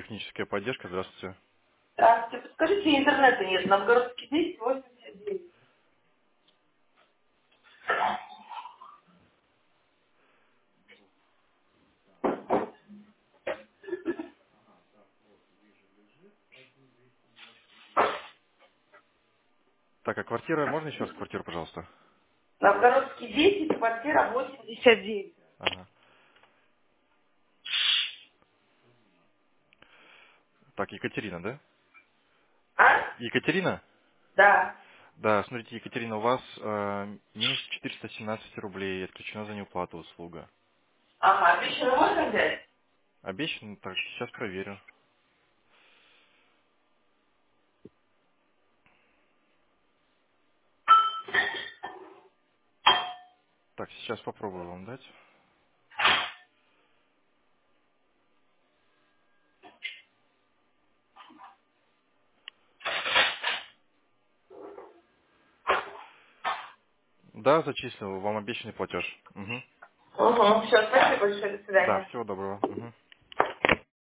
техническая поддержка. Здравствуйте. Здравствуйте. Подскажите, интернета нет. Новгородский 1089. Так, а квартира, можно еще раз квартиру, пожалуйста? Новгородский 10, квартира 89. Ага. Так, Екатерина, да? А? Екатерина? Да. Да, смотрите, Екатерина, у вас минус 417 рублей, отключена за неуплату услуга. Ага, обещано можно взять? Обещано? Так, сейчас проверю. Так, сейчас попробую вам дать. Да, зачислил, вам обещанный платеж. Угу. Угу. Все, спасибо большое. До Да, свидания. всего доброго. Угу.